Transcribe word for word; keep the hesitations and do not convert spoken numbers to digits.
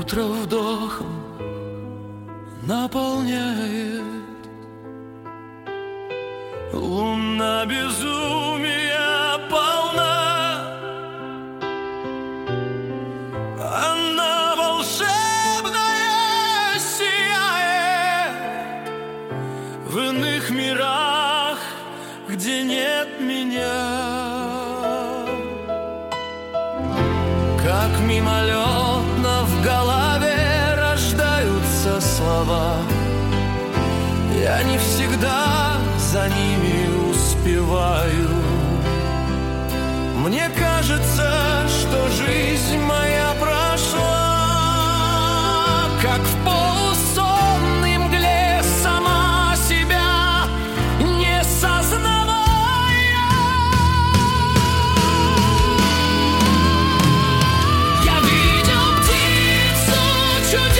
утро вдохом наполняет. Луна безумия полна, она волшебная сияет в иных мирах, где нет меня. Как мимолетно в голове рождаются слова, я не всегда за ними успеваю. Мне кажется, что жизнь моя прошла, как в полусонной мгле, сама себя не сознавая. Я видел птицу чудес.